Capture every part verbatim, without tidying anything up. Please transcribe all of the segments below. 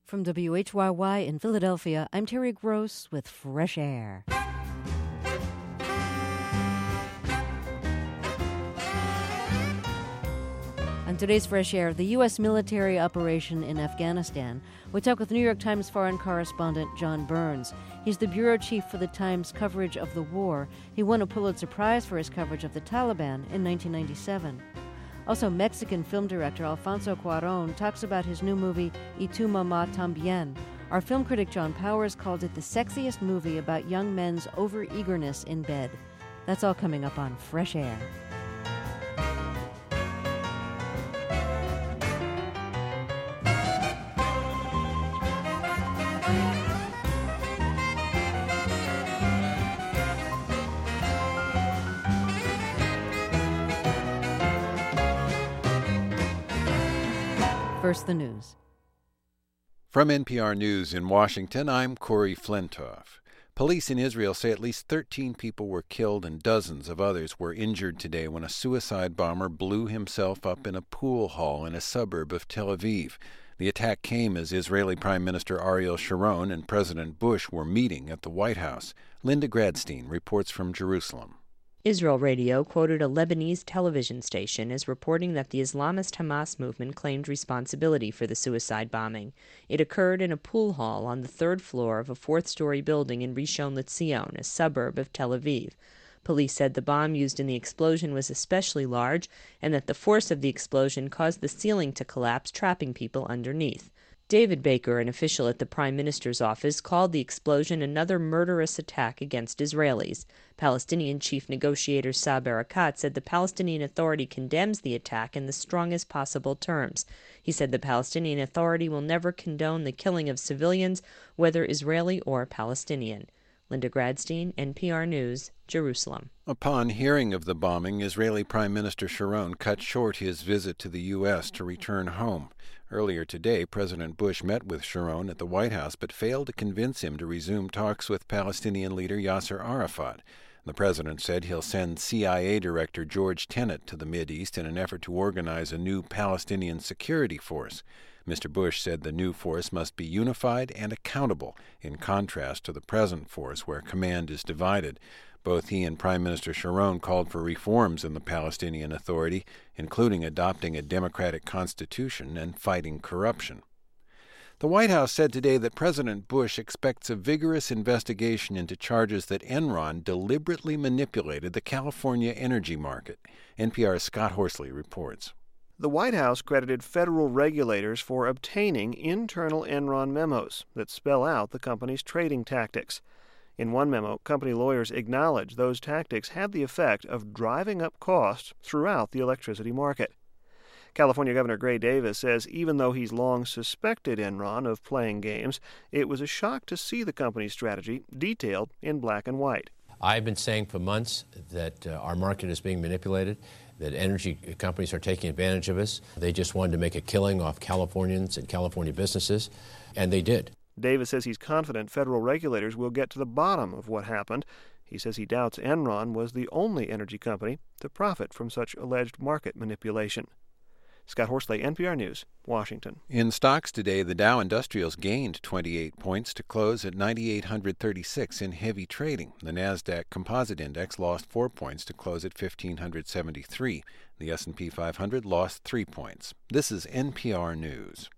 From W H Y Y in Philadelphia, I'm Terry Gross with Fresh Air. On today's Fresh Air, the U S military operation in Afghanistan. We talk with New York Times foreign correspondent John Burns. He's the bureau chief for the Times coverage of the war. He won a Pulitzer Prize for his coverage of the Taliban in nineteen ninety-seven. Also, Mexican film director Alfonso Cuarón talks about his new movie, Y tu mamá también. Our film critic John Powers called it the sexiest movie about young men's over-eagerness in bed. That's all coming up on Fresh Air. First, the news. From N P R News in Washington, I'm Corey Flintoff. Police in Israel say at least thirteen people were killed and dozens of others were injured today when a suicide bomber blew himself up in a pool hall in a suburb of Tel Aviv. The attack came as Israeli Prime Minister Ariel Sharon and President Bush were meeting at the White House. Linda Gradstein reports from Jerusalem. Israel Radio quoted a Lebanese television station as reporting that the Islamist Hamas movement claimed responsibility for the suicide bombing. It occurred in a pool hall on the third floor of a fourth-story building in Rishon LeZion, a suburb of Tel Aviv. Police said the bomb used in the explosion was especially large and that the force of the explosion caused the ceiling to collapse, trapping people underneath. David Baker, an official at the Prime Minister's office, called the explosion another murderous attack against Israelis. Palestinian chief negotiator Saeb Erekat said the Palestinian Authority condemns the attack in the strongest possible terms. He said the Palestinian Authority will never condone the killing of civilians, whether Israeli or Palestinian. Linda Gradstein, N P R News, Jerusalem. Upon hearing of the bombing, Israeli Prime Minister Sharon cut short his visit to the U S to return home. Earlier today, President Bush met with Sharon at the White House but failed to convince him to resume talks with Palestinian leader Yasser Arafat. The president said he'll send C I A Director George Tenet to the Mideast in an effort to organize a new Palestinian security force. Mister Bush said the new force must be unified and accountable, in contrast to the present force where command is divided. Both he and Prime Minister Sharon called for reforms in the Palestinian Authority, including adopting a democratic constitution and fighting corruption. The White House said today that President Bush expects a vigorous investigation into charges that Enron deliberately manipulated the California energy market. N P R's Scott Horsley reports. The White House credited federal regulators for obtaining internal Enron memos that spell out the company's trading tactics. In one memo, company lawyers acknowledged those tactics had the effect of driving up costs throughout the electricity market. California Governor Gray Davis says even though he's long suspected Enron of playing games, it was a shock to see the company's strategy detailed in black and white. I've been saying for months that uh, our market is being manipulated, that energy companies are taking advantage of us. They just wanted to make a killing off Californians and California businesses, and they did. Davis says he's confident federal regulators will get to the bottom of what happened. He says he doubts Enron was the only energy company to profit from such alleged market manipulation. Scott Horsley, N P R News, Washington. In stocks today, the Dow Industrials gained twenty-eight points to close at nine thousand eight hundred thirty-six in heavy trading. The Nasdaq Composite Index lost four points to close at one thousand five hundred seventy-three. The S and P five hundred lost three points. This is N P R News.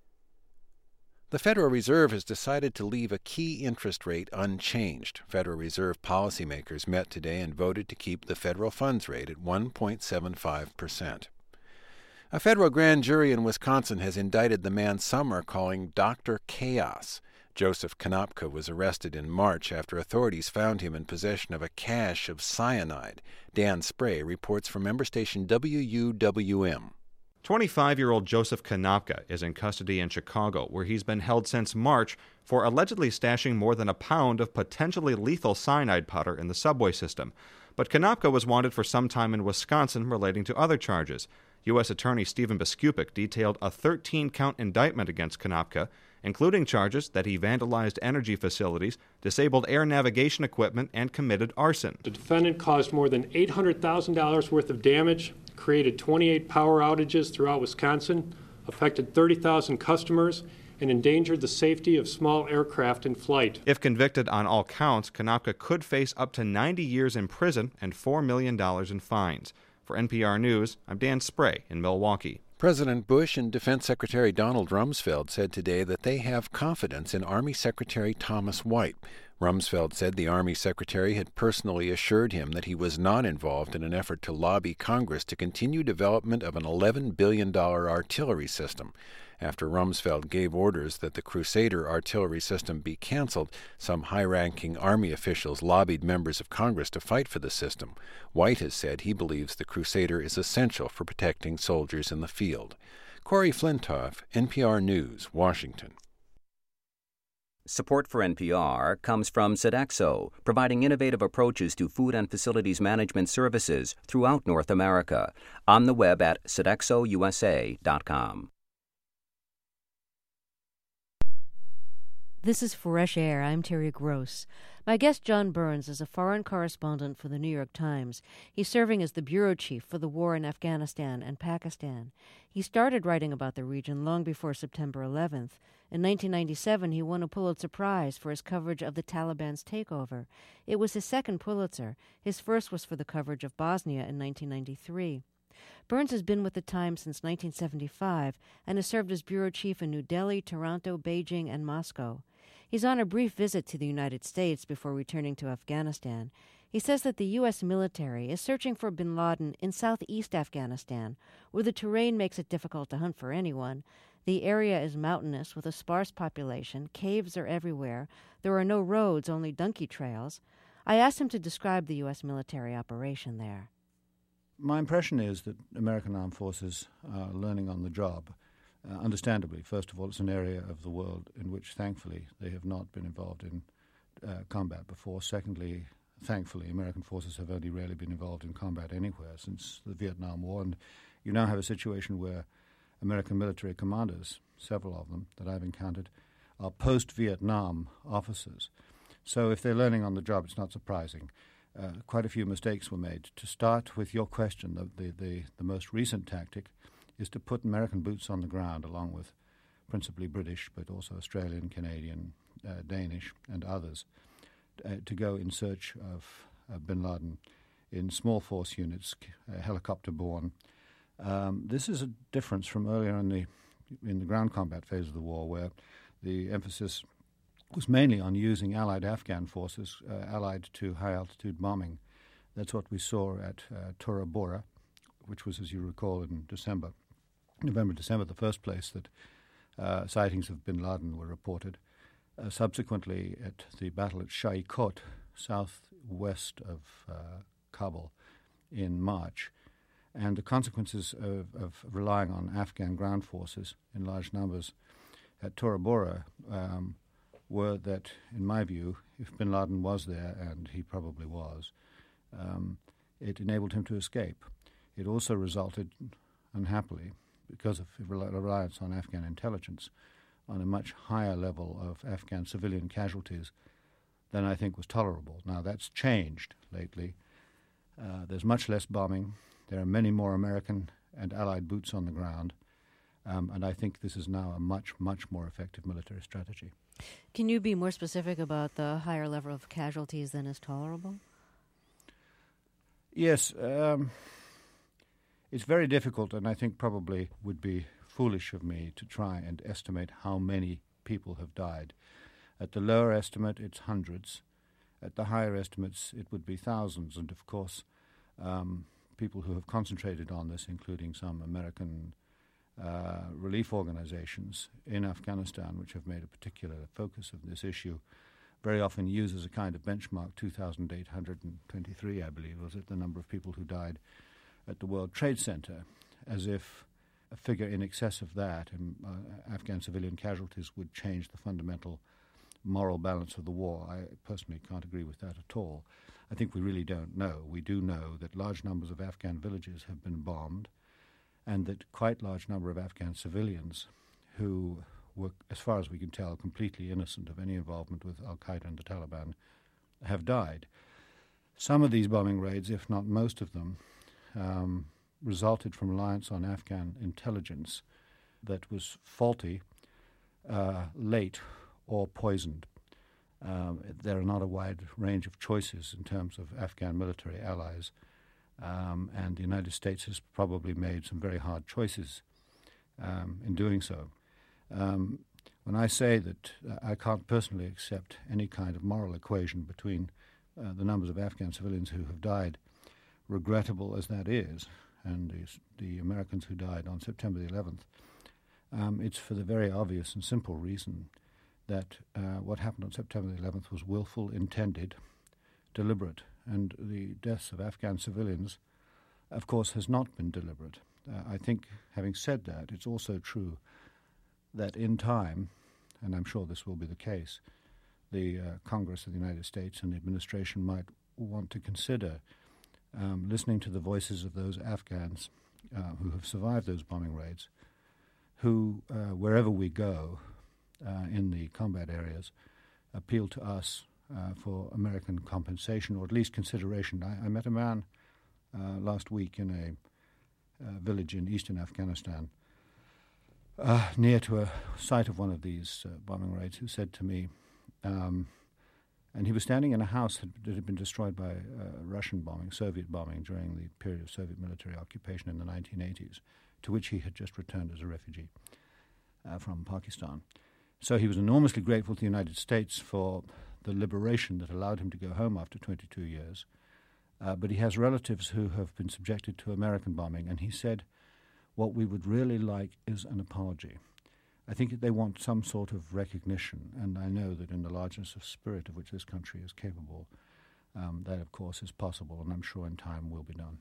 The Federal Reserve has decided to leave a key interest rate unchanged. Federal Reserve policymakers met today and voted to keep the federal funds rate at one point seven five percent. A federal grand jury in Wisconsin has indicted the man some are calling Doctor Chaos. Joseph Konopka was arrested in March after authorities found him in possession of a cache of cyanide. Dan Spray reports from member station W U W M. twenty-five-year-old Joseph Konopka is in custody in Chicago, where he's been held since March for allegedly stashing more than a pound of potentially lethal cyanide powder in the subway system. But Konopka was wanted for some time in Wisconsin relating to other charges. U S Attorney Stephen Biskupik detailed a thirteen-count indictment against Konopka, including charges that he vandalized energy facilities, disabled air navigation equipment, and committed arson. The defendant caused more than eight hundred thousand dollars worth of damage, created twenty-eight power outages throughout Wisconsin, affected thirty thousand customers, and endangered the safety of small aircraft in flight. If convicted on all counts, Konopka could face up to ninety years in prison and four million dollars in fines. For N P R News, I'm Dan Spray in Milwaukee. President Bush and Defense Secretary Donald Rumsfeld said today that they have confidence in Army Secretary Thomas White. Rumsfeld said the Army Secretary had personally assured him that he was not involved in an effort to lobby Congress to continue development of an eleven billion dollars artillery system. After Rumsfeld gave orders that the Crusader artillery system be canceled, some high-ranking Army officials lobbied members of Congress to fight for the system. White has said he believes the Crusader is essential for protecting soldiers in the field. Corey Flintoff, N P R News, Washington. Support for N P R comes from Sodexo, providing innovative approaches to food and facilities management services throughout North America. On the web at sodexo u s a dot com. This is Fresh Air. I'm Terry Gross. My guest, John Burns, is a foreign correspondent for the New York Times. He's serving as the bureau chief for the war in Afghanistan and Pakistan. He started writing about the region long before September eleventh. In nineteen ninety-seven, he won a Pulitzer Prize for his coverage of the Taliban's takeover. It was his second Pulitzer. His first was for the coverage of Bosnia in nineteen ninety-three. Burns has been with the Times since nineteen seventy-five and has served as bureau chief in New Delhi, Toronto, Beijing, and Moscow. He's on a brief visit to the United States before returning to Afghanistan. He says that the U S military is searching for bin Laden in southeast Afghanistan, where the terrain makes it difficult to hunt for anyone. The area is mountainous with a sparse population. Caves are everywhere. There are no roads, only donkey trails. I asked him to describe the U S military operation there. My impression is that American armed forces are learning on the job. Uh, understandably, first of all, it's an area of the world in which, thankfully, they have not been involved in uh, combat before. Secondly, thankfully, American forces have only rarely been involved in combat anywhere since the Vietnam War. And you now have a situation where American military commanders, several of them that I've encountered, are post-Vietnam officers. So if they're learning on the job, it's not surprising. Uh, quite a few mistakes were made. To start with your question, the, the, the, the most recent tactic is to put American boots on the ground, along with principally British, but also Australian, Canadian, uh, Danish, and others, uh, to go in search of uh, bin Laden in small force units, uh, helicopter-borne. Um, this is a difference from earlier in the in the ground combat phase of the war, where the emphasis was mainly on using allied Afghan forces, uh, allied to high-altitude bombing. That's what we saw at uh, Tora Bora, which was, as you recall, in December. November, December, the first place that uh, sightings of bin Laden were reported. Uh, subsequently, at the battle at Shai-Kot, southwest of uh, Kabul, in March. And the consequences of, of relying on Afghan ground forces in large numbers at Tora Bora um, were that, in my view, if bin Laden was there, and he probably was, um, it enabled him to escape. It also resulted, unhappily, because of reliance on Afghan intelligence, on a much higher level of Afghan civilian casualties than I think was tolerable. Now, that's changed lately. Uh, there's much less bombing. There are many more American and Allied boots on the ground. Um, and I think this is now a much, much more effective military strategy. Can you be more specific about the higher level of casualties than is tolerable? Yes. Um, it's very difficult, and I think probably would be foolish of me to try and estimate how many people have died. At the lower estimate, it's hundreds. At the higher estimates, it would be thousands. And, of course, um, people who have concentrated on this, including some American uh, relief organizations in Afghanistan, which have made a particular focus of this issue, very often use as a kind of benchmark two thousand eight hundred twenty-three, I believe, was it, the number of people who died at the World Trade Center, as if a figure in excess of that, and, uh, Afghan civilian casualties, would change the fundamental moral balance of the war. I personally can't agree with that at all. I think we really don't know. We do know that large numbers of Afghan villages have been bombed, and that quite large number of Afghan civilians who were, as far as we can tell, completely innocent of any involvement with al-Qaeda and the Taliban, have died. Some of these bombing raids, if not most of them, um, resulted from reliance on Afghan intelligence that was faulty, uh, late or poisoned. Um, there are not a wide range of choices in terms of Afghan military allies, um, and the United States has probably made some very hard choices um, in doing so. Um, when I say that uh, I can't personally accept any kind of moral equation between uh, the numbers of Afghan civilians who have died, regrettable as that is, and the, the Americans who died on September the eleventh, um, it's for the very obvious and simple reason that uh, what happened on September the eleventh was willful, intended, deliberate, and the deaths of Afghan civilians, of course, has not been deliberate. Uh, I think, having said that, it's also true that in time, and I'm sure this will be the case, the uh, Congress of the United States and the administration might want to consider um, listening to the voices of those Afghans uh, who have survived those bombing raids, who, uh, wherever we go uh, in the combat areas, appeal to us uh, for American compensation, or at least consideration. I, I met a man uh, last week in a uh, village in eastern Afghanistan, Uh, near to a site of one of these uh, bombing raids, who said to me, um, and he was standing in a house that, that had been destroyed by uh, Russian bombing, Soviet bombing, during the period of Soviet military occupation in the nineteen eighties, to which he had just returned as a refugee uh, from Pakistan. So he was enormously grateful to the United States for the liberation that allowed him to go home after twenty-two years. Uh, but he has relatives who have been subjected to American bombing, and he said, what we would really like is an apology. I think they want some sort of recognition, and I know that in the largeness of spirit of which this country is capable, um, that, of course, is possible, and I'm sure in time will be done.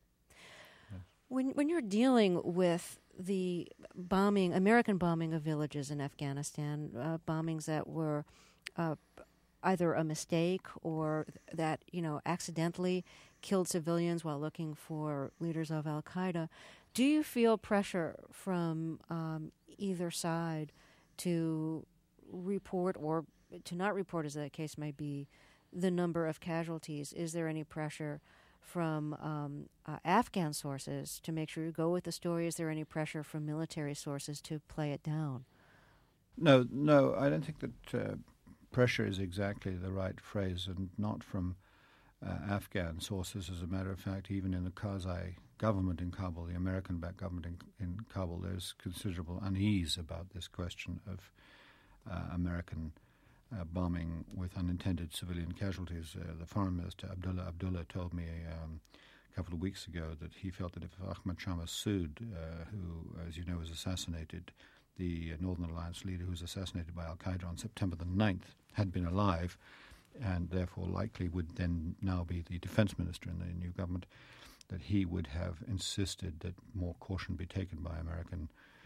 Yes. When when you're dealing with the bombing, American bombing of villages in Afghanistan, uh, bombings that were uh, either a mistake or that, you know, accidentally killed civilians while looking for leaders of Al-Qaeda, do you feel pressure from um, either side to report, or to not report, as the case may be, the number of casualties? Is there any pressure from um, uh, Afghan sources to make sure you go with the story? Is there any pressure from military sources to play it down? No, no, I don't think that uh, pressure is exactly the right phrase, and not from uh, Afghan sources. As a matter of fact, even in the Karzai government in Kabul, the American-backed government in, in Kabul, there's considerable unease about this question of uh, American uh, bombing with unintended civilian casualties. Uh, the foreign minister, Abdullah Abdullah, told me um, a couple of weeks ago that he felt that if Ahmad Shah Massoud, uh, who, as you know, was assassinated, the Northern Alliance leader who was assassinated by Al-Qaeda on September the ninth, had been alive, and therefore likely would then now be the defense minister in the new government, that he would have insisted that more caution be taken by American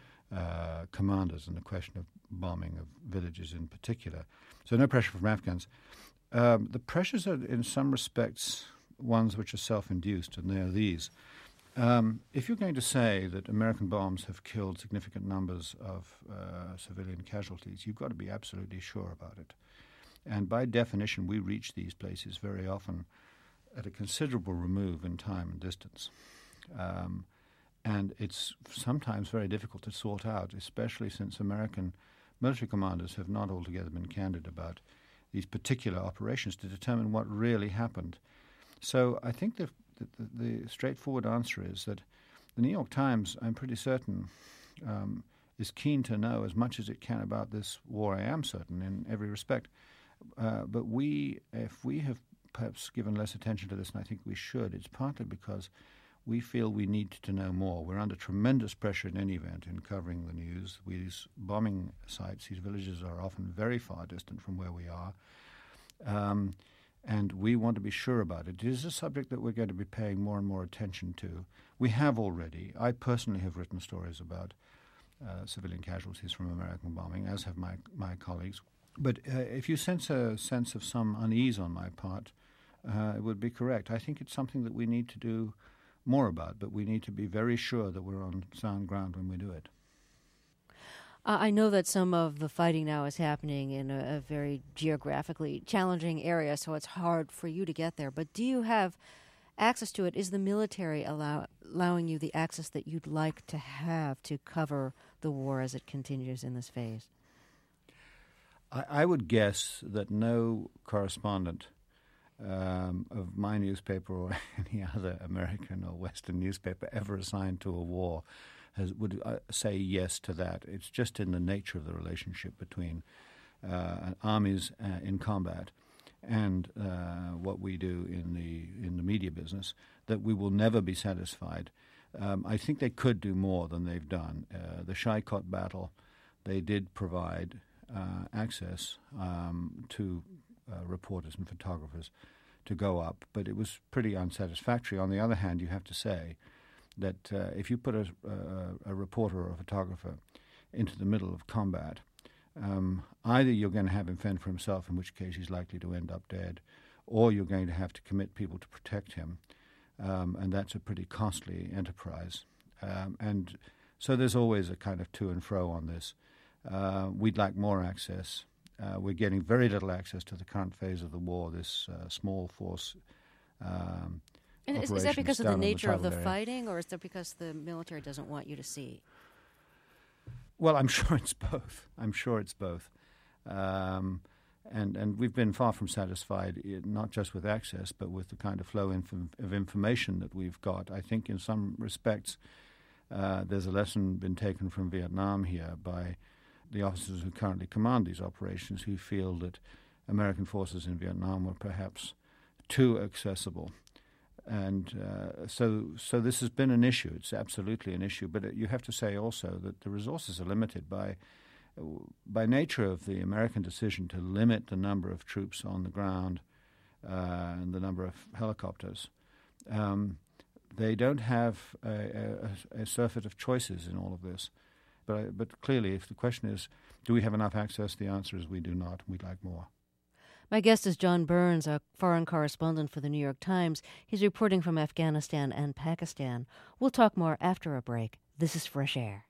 uh, commanders in the question of bombing of villages in particular. So no pressure from Afghans. Um, the pressures are in some respects ones which are self-induced, and they are these. Um, if you're going to say that American bombs have killed significant numbers of uh, civilian casualties, you've got to be absolutely sure about it. And by definition, we reach these places very often at a considerable remove in time and distance. Um, and it's sometimes very difficult to sort out, especially since American military commanders have not altogether been candid about these particular operations to determine what really happened. So I think the, the, the straightforward answer is that the New York Times, I'm pretty certain, um, is keen to know as much as it can about this war. I am certain in every respect. Uh, but we, if we have perhaps given less attention to this, and I think we should, it's partly because we feel we need to know more. We're under tremendous pressure in any event in covering the news. These bombing sites, these villages are often very far distant from where we are. Um, and we want to be sure about it. It is a subject that we're going to be paying more and more attention to. We have already. I personally have written stories about uh, civilian casualties from American bombing, as have my, my colleagues. But uh, if you sense a sense of some unease on my part, uh, it would be correct. I think it's something that we need to do more about, but we need to be very sure that we're on sound ground when we do it. Uh, I know that some of the fighting now is happening in a, a very geographically challenging area, so it's hard for you to get there. But do you have access to it? Is the military allow, allowing you the access that you'd like to have to cover the war as it continues in this phase? I, I would guess that no correspondent um, of my newspaper or any other American or Western newspaper ever assigned to a war has, would uh, say yes to that. It's just in the nature of the relationship between uh, armies uh, in combat and uh, what we do in the in the media business, that we will never be satisfied. Um, I think they could do more than they've done. Uh, the Shaikot battle, they did provide uh, access um, to uh, reporters and photographers to go up, but it was pretty unsatisfactory. On the other hand, you have to say that uh, if you put a, a, a reporter or a photographer into the middle of combat, um, either you're going to have him fend for himself, in which case he's likely to end up dead, or you're going to have to commit people to protect him. Um, and that's a pretty costly enterprise. Um, and so there's always a kind of to and fro on this. Uh, we'd like more access. Uh, we're getting very little access to the current phase of the war, this uh, small force um, And is, is that because of the nature the of the area. fighting, or is that because the military doesn't want you to see? Well, I'm sure it's both. I'm sure it's both. Um, and and we've been far from satisfied, not just with access, but with the kind of flow inf- of information that we've got. I think in some respects uh, there's a lesson been taken from Vietnam here by the officers who currently command these operations, who feel that American forces in Vietnam were perhaps too accessible. And uh, so so this has been an issue. It's absolutely an issue. But you have to say also that the resources are limited by by nature of the American decision to limit the number of troops on the ground uh, and the number of helicopters. Um, they don't have a, a, a surfeit of choices in all of this. But but clearly, if the question is, do we have enough access, the answer is we do not. We'd like more. My guest is John Burns, a foreign correspondent for the New York Times. He's reporting from Afghanistan and Pakistan. We'll talk more after a break. This is Fresh Air.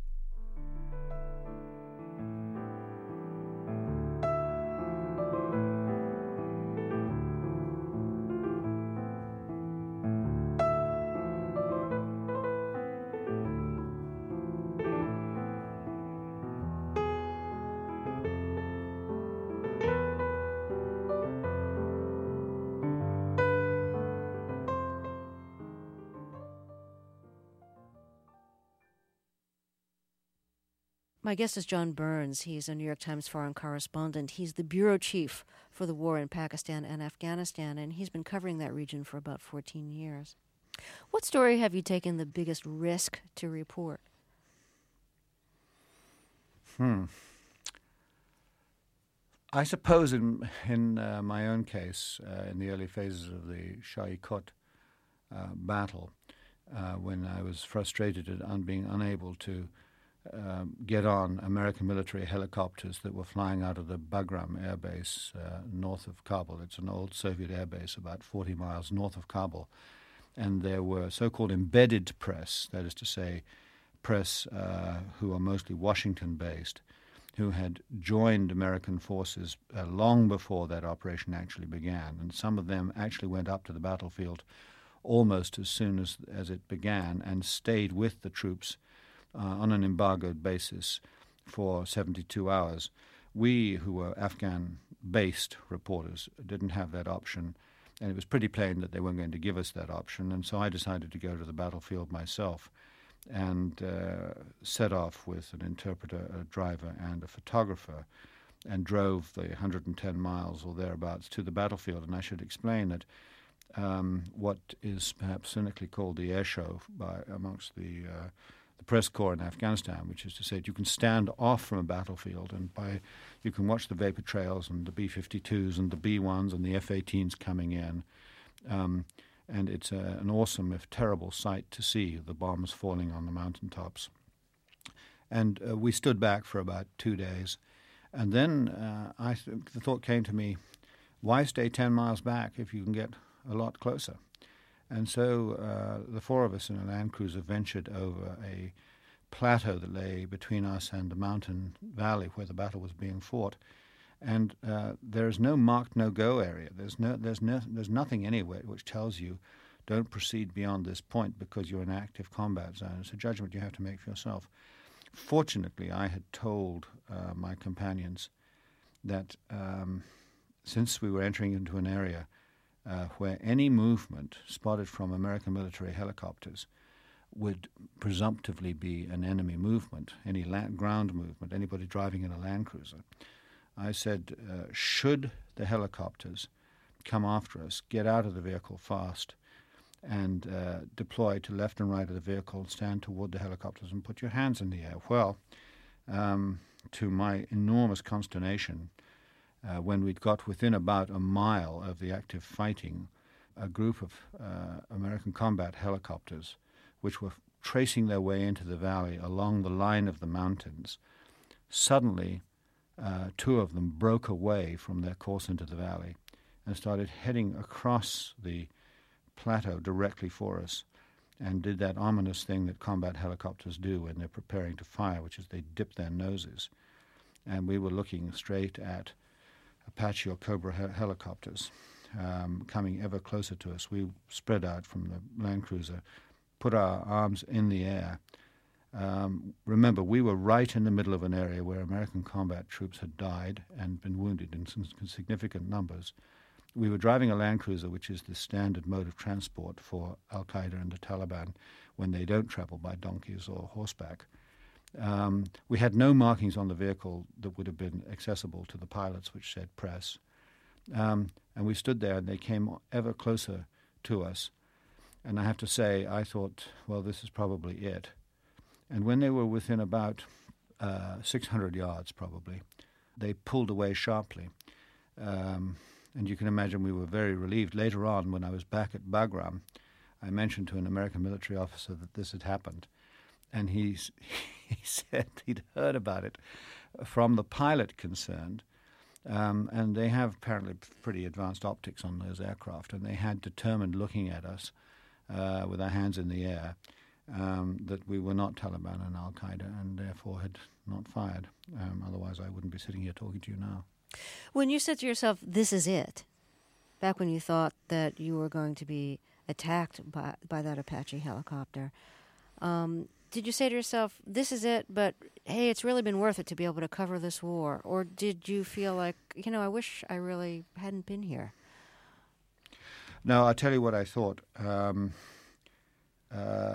My guest is John Burns. He's a New York Times foreign correspondent. He's the bureau chief for the war in Pakistan and Afghanistan, and he's been covering that region for about fourteen years. What story have you taken the biggest risk to report? Hmm. I suppose in in uh, my own case, uh, in the early phases of the Shaikot uh, battle, uh, when I was frustrated at un- being unable to Um, get on American military helicopters that were flying out of the Bagram air base uh, north of Kabul. It's an old Soviet air base about forty miles north of Kabul. And there were so-called embedded press, that is to say, press uh, who are mostly Washington-based, who had joined American forces uh, long before that operation actually began. And some of them actually went up to the battlefield almost as soon as, as it began and stayed with the troops Uh, on an embargoed basis for seventy-two hours. We, who were Afghan-based reporters, didn't have that option, and it was pretty plain that they weren't going to give us that option, and so I decided to go to the battlefield myself and uh, set off with an interpreter, a driver, and a photographer, and drove the one hundred ten miles or thereabouts to the battlefield. And I should explain that um, what is perhaps cynically called the air show by amongst the uh, the press corps in Afghanistan, which is to say that you can stand off from a battlefield and by you can watch the vapor trails and the B fifty-twos and the B ones and the F eighteens coming in. Um, and it's a, an awesome, if terrible, sight to see the bombs falling on the mountaintops. And uh, we stood back for about two days. And then uh, I th- the thought came to me, why stay ten miles back if you can get a lot closer? And so uh, the four of us in a Land Cruiser ventured over a plateau that lay between us and the mountain valley where the battle was being fought. And uh, there is no marked no-go area. There's no, there's no, there's nothing anywhere which tells you don't proceed beyond this point because you're in an active combat zone. It's a judgment you have to make for yourself. Fortunately, I had told uh, my companions that um, since we were entering into an area uh, where any movement spotted from American military helicopters would presumptively be an enemy movement, any land, ground movement, anybody driving in a Land Cruiser, I said, uh, should the helicopters come after us, get out of the vehicle fast and uh, deploy to left and right of the vehicle, stand toward the helicopters and put your hands in the air. Well, um, to my enormous consternation, uh, when we'd got within about a mile of the active fighting, a group of uh, American combat helicopters, which were tracing their way into the valley along the line of the mountains, suddenly uh, two of them broke away from their course into the valley and started heading across the plateau directly for us, and did that ominous thing that combat helicopters do when they're preparing to fire, which is they dip their noses. And we were looking straight at Apache or Cobra he- helicopters um, coming ever closer to us. We spread out from the Land Cruiser, put our arms in the air. Um, remember, we were right in the middle of an area where American combat troops had died and been wounded in some significant numbers. We were driving a Land Cruiser, which is the standard mode of transport for Al-Qaeda and the Taliban when they don't travel by donkeys or horseback. Um, we had no markings on the vehicle that would have been accessible to the pilots, which said press. Um, and we stood there, and they came ever closer to us. And I have to say, I thought, well, this is probably it. And when they were within about uh, six hundred yards, probably, they pulled away sharply. Um, and you can imagine we were very relieved. Later on, when I was back at Bagram, I mentioned to an American military officer that this had happened. And he, he said he'd heard about it from the pilot concerned. Um, and they have apparently pretty advanced optics on those aircraft. And they had determined, looking at us uh, with our hands in the air, um, that we were not Taliban and Al-Qaeda, and therefore had not fired. Um, otherwise, I wouldn't be sitting here talking to you now. When you said to yourself, this is it, back when you thought that you were going to be attacked by, by that Apache helicopter, um, did you say to yourself, this is it, but hey, it's really been worth it to be able to cover this war? Or did you feel like, you know, I wish I really hadn't been here? No, I'll tell you what I thought. Um, uh,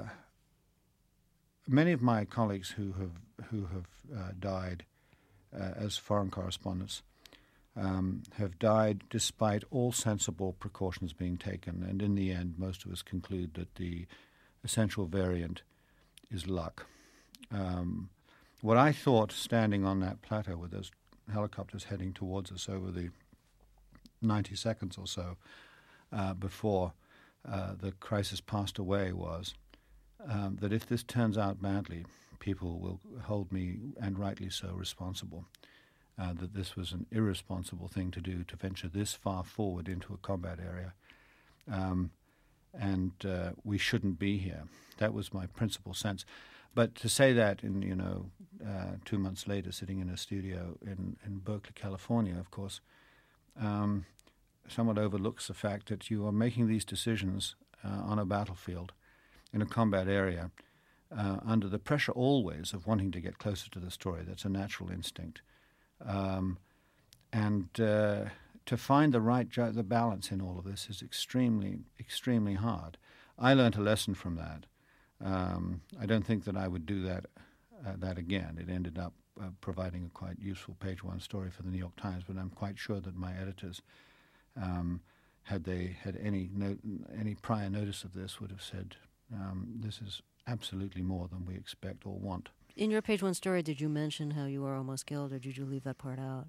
many of my colleagues who have, who have uh, died uh, as foreign correspondents Um, have died despite all sensible precautions being taken. And in the end, most of us conclude that the essential variant is luck. Um, what I thought standing on that plateau with those helicopters heading towards us over the ninety seconds or so uh, before uh, the crisis passed away was um, that if this turns out badly, people will hold me, and rightly so, responsible. Uh, that this was an irresponsible thing to do, to venture this far forward into a combat area. Um, and uh, we shouldn't be here. That was my principal sense. But to say that in, you know, uh, two months later, sitting in a studio in, in Berkeley, California, of course, um, somewhat overlooks the fact that you are making these decisions uh, on a battlefield in a combat area uh, under the pressure always of wanting to get closer to the story. That's a natural instinct. Um, and uh, to find the right ju- the balance in all of this is extremely, extremely hard. I learned a lesson from that. Um, I don't think that I would do that uh, that again. It ended up uh, providing a quite useful page one story for the New York Times, but I'm quite sure that my editors, um, had they had any no- any prior notice of this, would have said, um, this is absolutely more than we expect or want. In your page one story, did you mention how you were almost killed, or did you leave that part out?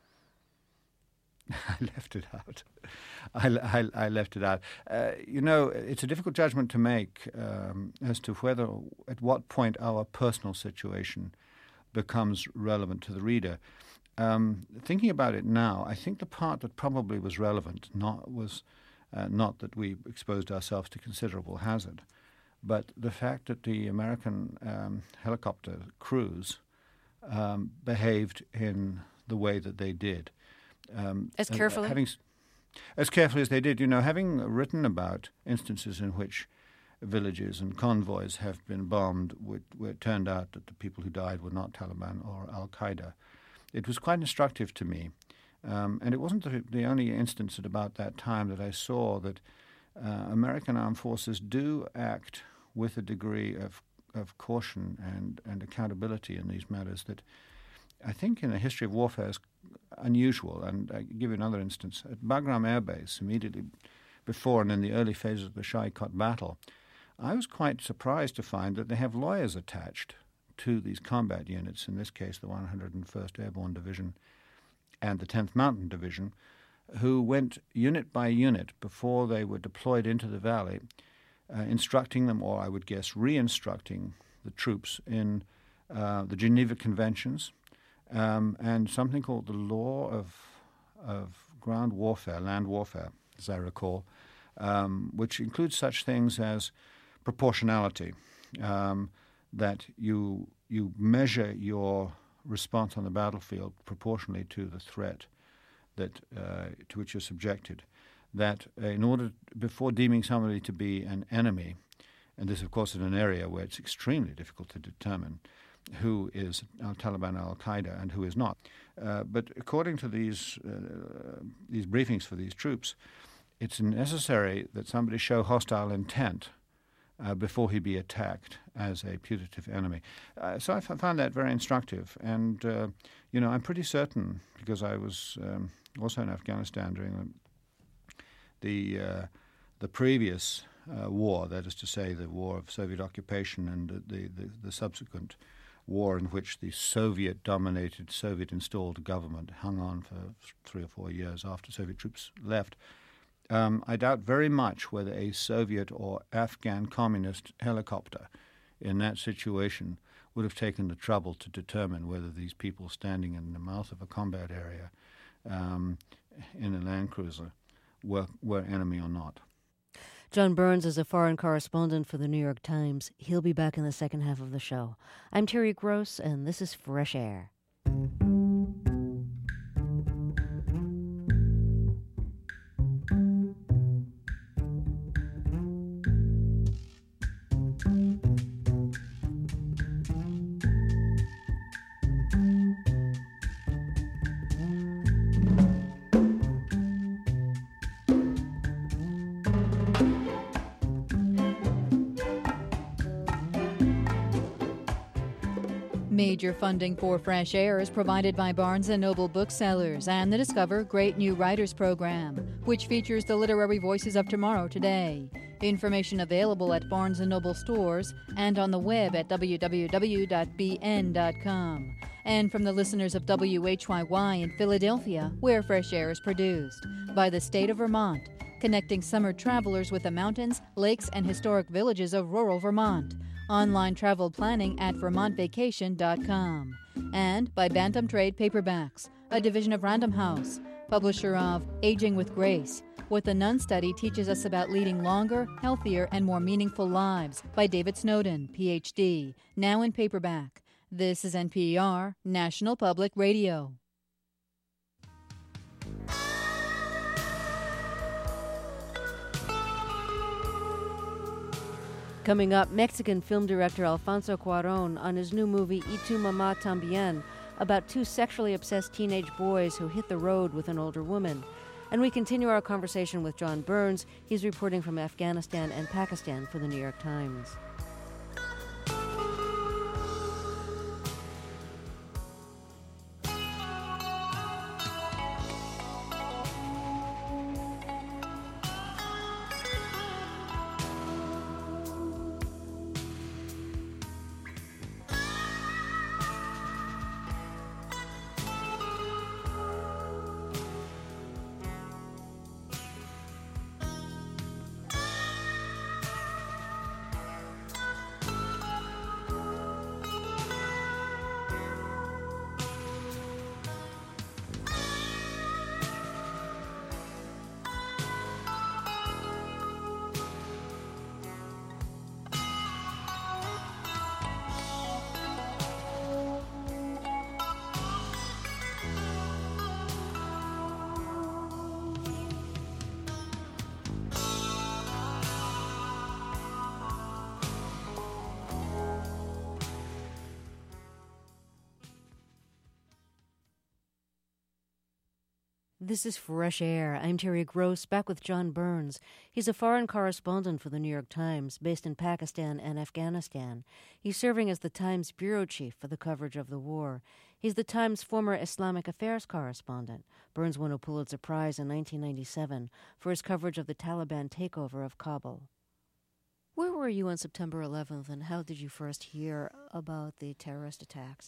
I left it out. I, I, I left it out. Uh, you know, it's a difficult judgment to make um, as to whether, at what point our personal situation becomes relevant to the reader. Um, thinking about it now, I think the part that probably was relevant not was uh, not that we exposed ourselves to considerable hazard, but the fact that the American um, helicopter crews um, behaved in the way that they did. Um, as carefully? Uh, having, as carefully as they did. You know, having written about instances in which villages and convoys have been bombed where, where it turned out that the people who died were not Taliban or Al-Qaeda, it was quite instructive to me Um, and it wasn't the, the only instance at about that time that I saw that uh, American armed forces do act with a degree of, of caution and, and accountability in these matters that I think in the history of warfare is unusual. And I give you another instance. At Bagram Air Base, immediately before and in the early phases of the Shai-Kot battle, I was quite surprised to find that they have lawyers attached to these combat units, in this case the one hundred first Airborne Division and the tenth Mountain Division, who went unit by unit before they were deployed into the valley, uh, instructing them, or I would guess re-instructing the troops in uh, the Geneva Conventions um, and something called the law of, of ground warfare, land warfare, as I recall, um, which includes such things as proportionality, um, that you you measure your response on the battlefield proportionally to the threat that uh, to which you're subjected. That uh, in order, before deeming somebody to be an enemy, and this of course is an area where it's extremely difficult to determine who is Al-Taliban, Al-Qaeda, and who is not. Uh, but according to these uh, these briefings for these troops, it's necessary that somebody show hostile intent Uh, before he be attacked as a putative enemy. Uh, so I f- found that very instructive. And, uh, you know, I'm pretty certain, because I was um, also in Afghanistan during the the, uh, the previous uh, war, that is to say the war of Soviet occupation and the, the, the subsequent war in which the Soviet-dominated, Soviet-installed government hung on for three or four years after Soviet troops left. Um, I doubt very much whether a Soviet or Afghan communist helicopter in that situation would have taken the trouble to determine whether these people standing in the mouth of a combat area um, in a Land Cruiser were, were enemy or not. John Burns is a foreign correspondent for the New York Times. He'll be back in the second half of the show. I'm Terry Gross, and this is Fresh Air. Major funding for Fresh Air is provided by Barnes and Noble Booksellers and the Discover Great New Writers program, which features the literary voices of tomorrow today. Information available at Barnes and Noble stores and on the web at w w w dot b n dot com. And from the listeners of W H Y Y in Philadelphia, where Fresh Air is produced, by the state of Vermont, connecting summer travelers with the mountains, lakes, and historic villages of rural Vermont. Online travel planning at vermont vacation dot com. And by Bantam Trade Paperbacks, a division of Random House, publisher of Aging with Grace, What the Nun Study Teaches Us About Leading Longer, Healthier, and More Meaningful Lives, by David Snowden, P H D, now in paperback. This is N P R, National Public Radio. Coming up, Mexican film director Alfonso Cuarón on his new movie Y Tu Mamá Tambien, about two sexually obsessed teenage boys who hit the road with an older woman. And we continue our conversation with John Burns. He's reporting from Afghanistan and Pakistan for the New York Times. This is Fresh Air. I'm Terry Gross, back with John Burns. He's a foreign correspondent for the New York Times, based in Pakistan and Afghanistan. He's serving as the Times bureau chief for the coverage of the war. He's the Times' former Islamic affairs correspondent. Burns won a Pulitzer Prize in nineteen ninety-seven for his coverage of the Taliban takeover of Kabul. Where were you on September eleventh, and how did you first hear about the terrorist attacks?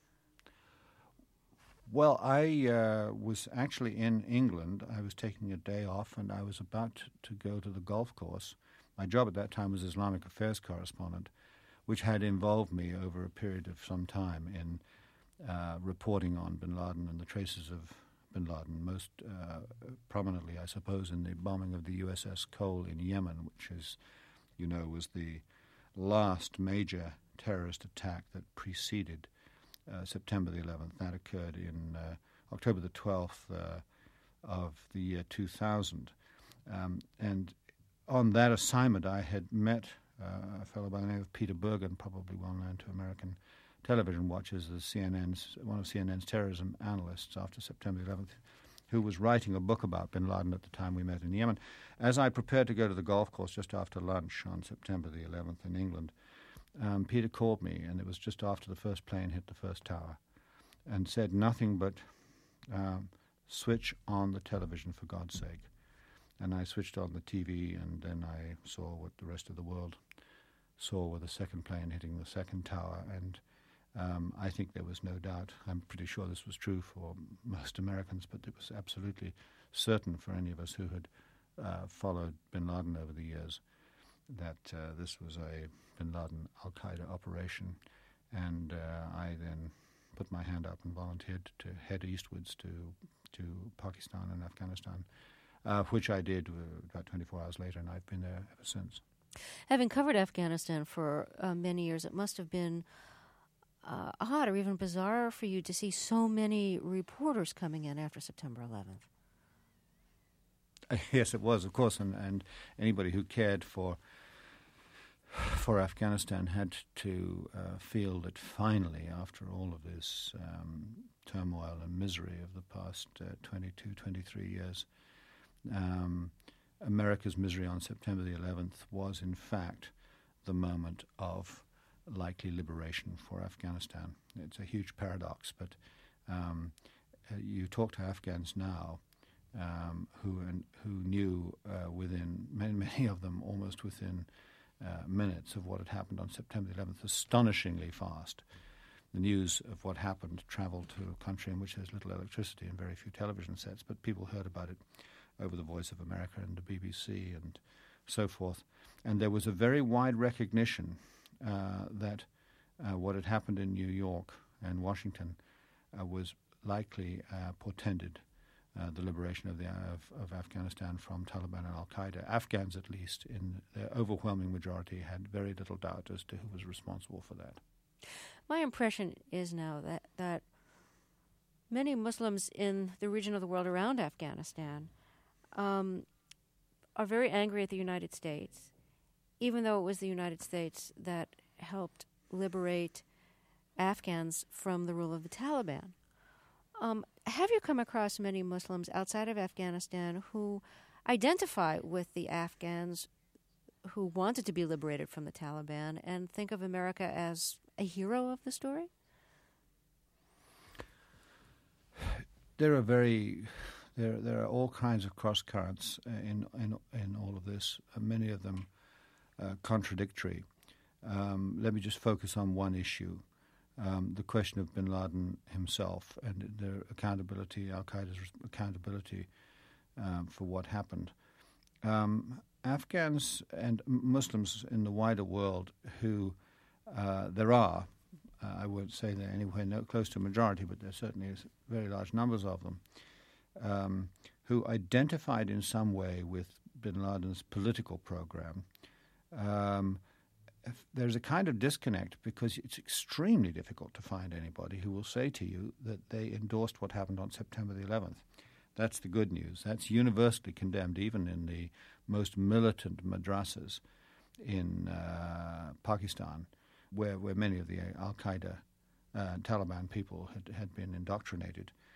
Well, I uh, was actually in England. I was taking a day off, and I was about to go to the golf course. My job at that time was Islamic affairs correspondent, which had involved me over a period of some time in uh, reporting on bin Laden and the traces of bin Laden, most uh, prominently, I suppose, in the bombing of the U S S Cole in Yemen, which is, you know, was the last major terrorist attack that preceded Uh, September the eleventh. That occurred in uh, October the twelfth uh, of the year two thousand. Um, and on that assignment, I had met uh, a fellow by the name of Peter Bergen, probably well known to American television watchers as C N N's, one of C N N's terrorism analysts after September the eleventh, who was writing a book about bin Laden at the time we met in Yemen. As I prepared to go to the golf course just after lunch on September the eleventh in England, Um, Peter called me, and it was just after the first plane hit the first tower, and said nothing but, um, switch on the television for God's sake. And I switched on the T V, and then I saw what the rest of the world saw with the second plane hitting the second tower, and um, I think there was no doubt. I'm pretty sure this was true for most Americans, but it was absolutely certain for any of us who had uh, followed bin Laden over the years that uh, this was a bin Laden al-Qaeda operation, and uh, I then put my hand up and volunteered to head eastwards to to Pakistan and Afghanistan, uh, which I did uh, about twenty-four hours later, and I've been there ever since. Having covered Afghanistan for uh, many years, it must have been uh, odd or even bizarre for you to see so many reporters coming in after September eleventh. Yes, it was, of course, and, and anybody who cared for for Afghanistan had to uh, feel that finally, after all of this um, turmoil and misery of the past uh, twenty-two, twenty-three years, um, America's misery on September the eleventh was, in fact, the moment of likely liberation for Afghanistan. It's a huge paradox, but um, uh, you talk to Afghans now, Um, who and who knew uh, within many, many of them almost within uh, minutes of what had happened on September the eleventh, astonishingly fast. The news of what happened traveled to a country in which there's little electricity and very few television sets, but people heard about it over the Voice of America and the B B C and so forth. And there was a very wide recognition uh, that uh, what had happened in New York and Washington uh, was likely uh, portended Uh, the liberation of, the, of, of Afghanistan from Taliban and al-Qaeda. Afghans, at least, in their overwhelming majority, had very little doubt as to who was responsible for that. My impression is now that, that many Muslims in the region of the world around Afghanistan um, are very angry at the United States, even though it was the United States that helped liberate Afghans from the rule of the Taliban. Um, have you come across many Muslims outside of Afghanistan who identify with the Afghans who wanted to be liberated from the Taliban and think of America as a hero of the story? There are very there there are all kinds of cross currents in in in all of this. Uh, many of them uh, contradictory. Um, let me just focus on one issue. Um, the question of bin Laden himself and their accountability, al-Qaeda's accountability um, for what happened. Um, Afghans and Muslims in the wider world who uh, there are, uh, I won't say they're anywhere no, close to a majority, but there certainly is very large numbers of them, um, who identified in some way with bin Laden's political program. Um, There's a kind of disconnect because it's extremely difficult to find anybody who will say to you that they endorsed what happened on September the eleventh. That's the good news. That's universally condemned, even in the most militant madrasas in uh, Pakistan, where, where many of the al-Qaeda uh, Taliban people had, had been indoctrinated.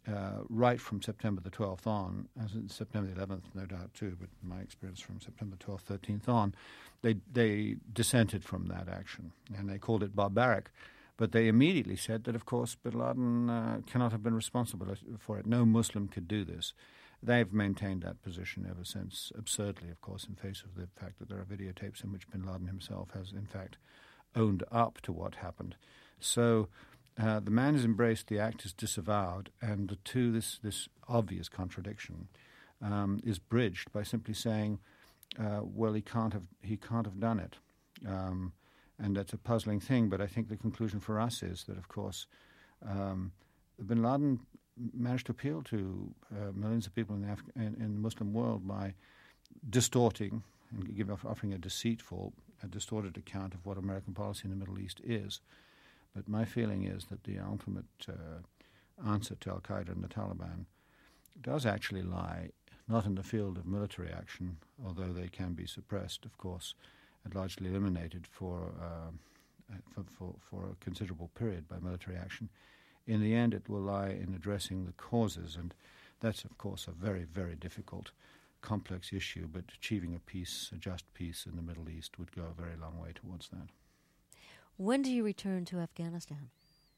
uh, right from September the twelfth on, as in September the eleventh, no doubt too, but in my experience from September twelfth, thirteenth on, they they dissented from that action, and they called it barbaric. But they immediately said that, of course, bin Laden uh, cannot have been responsible for it. No Muslim could do this. They've maintained that position ever since, absurdly, of course, in face of the fact that there are videotapes in which bin Laden himself has, in fact, owned up to what happened. So uh, the man has embraced, the act is disavowed, and the two, this, this obvious contradiction um, is bridged by simply saying, uh, well, he can't have, he can't have done it. Um, And that's a puzzling thing, but I think the conclusion for us is that, of course, um, bin Laden managed to appeal to uh, millions of people in the, Af- in, in the Muslim world by distorting and give, offering a deceitful, a distorted account of what American policy in the Middle East is. But my feeling is that the ultimate uh, answer to al-Qaeda and the Taliban does actually lie not in the field of military action, although they can be suppressed, of course, and largely eliminated for, uh, for, for, for a considerable period by military action. In the end, it will lie in addressing the causes, and that's, of course, a very, very difficult, complex issue, but achieving a peace, a just peace in the Middle East would go a very long way towards that. When do you return to Afghanistan?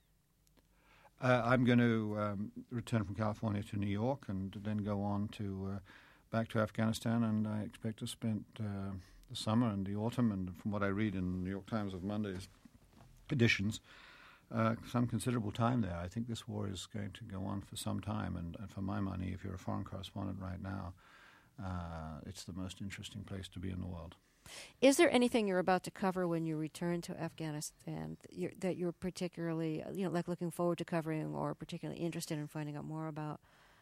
Uh, I'm going to um, return from California to New York and then go on to uh, back to Afghanistan, and I expect to spend uh, the summer and the autumn, and from what I read in the New York Times of Monday's editions, uh, some considerable time there. I think this war is going to go on for some time, and, and for my money, if you're a foreign correspondent right now, uh, it's the most interesting place to be in the world. Is there anything you're about to cover when you return to Afghanistan that you're, that you're particularly, you know, like looking forward to covering or particularly interested in finding out more about?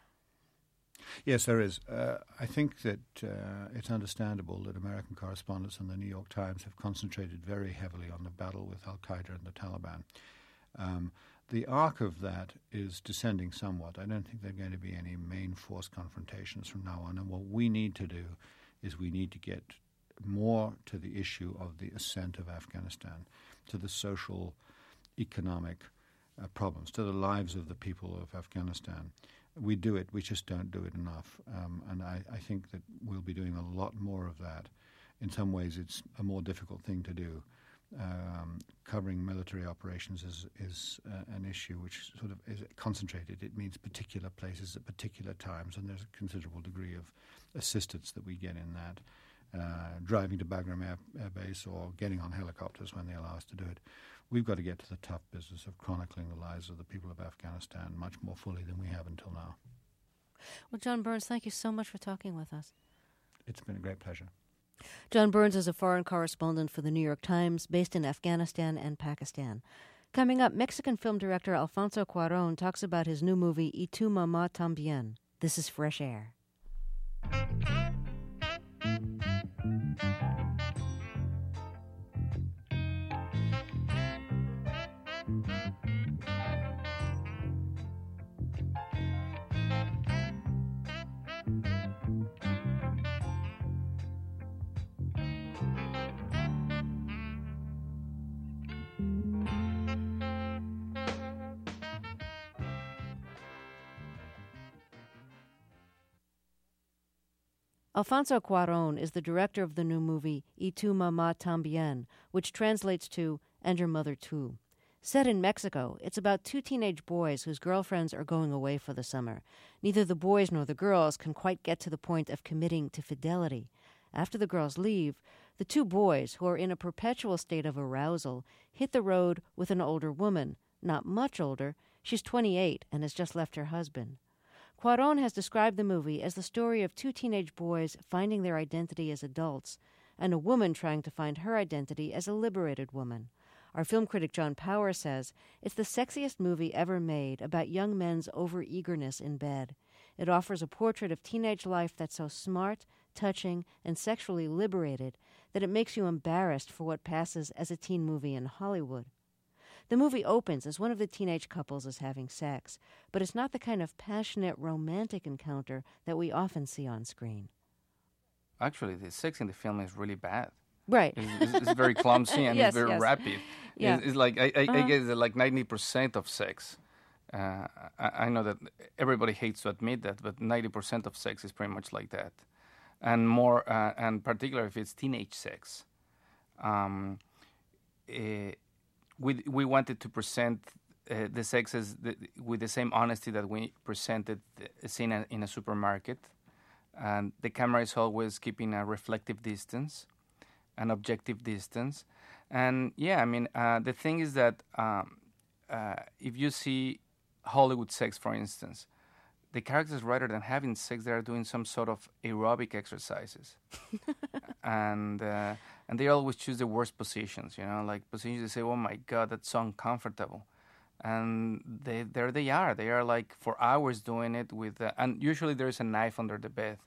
Yes, there is. Uh, I think that uh, it's understandable that American correspondents in the New York Times have concentrated very heavily on the battle with al-Qaeda and the Taliban. Um, the arc of that is descending somewhat. I don't think there are going to be any main force confrontations from now on. And what we need to do is we need to get more to the issue of the ascent of Afghanistan, to the social, economic uh, problems, to the lives of the people of Afghanistan. We do it, we just don't do it enough. Um, and I, I think that we'll be doing a lot more of that. In some ways, it's a more difficult thing to do. Um, covering military operations is, is uh, an issue which sort of is concentrated. It means particular places at particular times, and there's a considerable degree of assistance that we get in that. Uh, driving to Bagram Air, Air Base or getting on helicopters when they allow us to do it. We've got to get to the tough business of chronicling the lives of the people of Afghanistan much more fully than we have until now. Well, John Burns, thank you so much for talking with us. It's been a great pleasure. John Burns is a foreign correspondent for the New York Times, based in Afghanistan and Pakistan. Coming up, Mexican film director Alfonso Cuarón talks about his new movie, Y tu mamá también. This is Fresh Air. Alfonso Cuarón is the director of the new movie Y tu mamá también, which translates to And Your Mother Too. Set in Mexico, it's about two teenage boys whose girlfriends are going away for the summer. Neither the boys nor the girls can quite get to the point of committing to fidelity. After the girls leave, the two boys, who are in a perpetual state of arousal, hit the road with an older woman, not much older. She's twenty-eight and has just left her husband. Cuarón has described the movie as the story of two teenage boys finding their identity as adults and a woman trying to find her identity as a liberated woman. Our film critic John Power says it's the sexiest movie ever made about young men's over-eagerness in bed. It offers a portrait of teenage life that's so smart, touching, and sexually liberated that it makes you embarrassed for what passes as a teen movie in Hollywood. The movie opens as one of the teenage couples is having sex, but it's not the kind of passionate, romantic encounter that we often see on screen. Actually, the sex in the film is really bad. Right. It's, it's, it's very clumsy and yes, it's very yes. rapid. Yeah. It's, it's like, I, I, uh-huh. I guess like ninety percent of sex Uh, I, I know that everybody hates to admit that, but ninety percent of sex is pretty much like that, and more, uh, and particularly if it's teenage sex. Um, uh, we we wanted to present uh, the sex as the, with the same honesty that we presented a scene in a, in a supermarket, and the camera is always keeping a reflective distance, an objective distance, and yeah, I mean uh, the thing is that um, uh, if you see Hollywood sex, for instance, the characters, rather than having sex, they are doing some sort of aerobic exercises, and uh, and they always choose the worst positions. You know, like positions they say, "Oh my God, that's so uncomfortable," and they there they are. They are like for hours doing it with, uh, and usually there is a knife under the bed,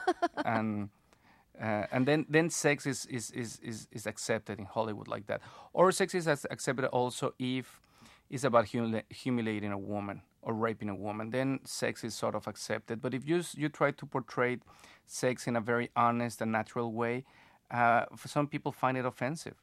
and uh, and then then sex is is, is is is accepted in Hollywood like that, or sex is accepted also if it's about humili- humiliating a woman or raping a woman, then sex is sort of accepted. But if you you try to portray sex in a very honest and natural way, uh, for some people find it offensive.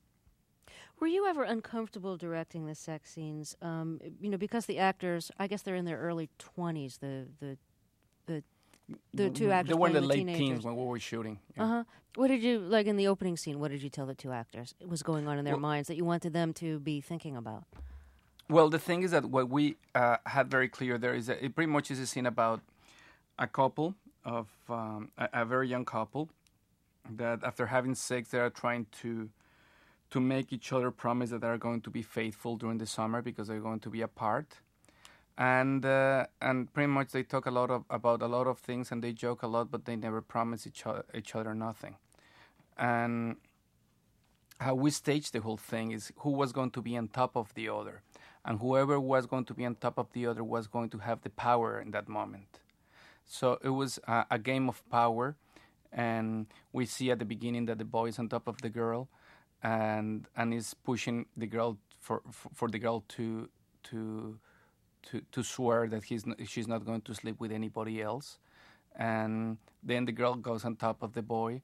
Were you ever uncomfortable directing the sex scenes? Um, you know, because the actors, I guess they're in their early twenties. The the the the two actors. They were in the the late teenagers. teens when we were shooting. Yeah. Uh huh. What did you like in the opening scene? What did you tell the two actors was going on in their well, minds that you wanted them to be thinking about? Well, the thing is that what we uh, had very clear there is that it pretty much is a scene about a couple of um, a, a very young couple that after having sex they are trying to to make each other promise that they are going to be faithful during the summer because they're going to be apart, and uh, and pretty much they talk a lot of, about a lot of things and they joke a lot, but they never promise each other, each other nothing. And how we staged the whole thing is who was going to be on top of the other. And whoever was going to be on top of the other was going to have the power in that moment. So it was a, a game of power, and we see at the beginning that the boy is on top of the girl, and and is pushing the girl for for, for the girl to to to to swear that he's not, she's not going to sleep with anybody else, and then the girl goes on top of the boy,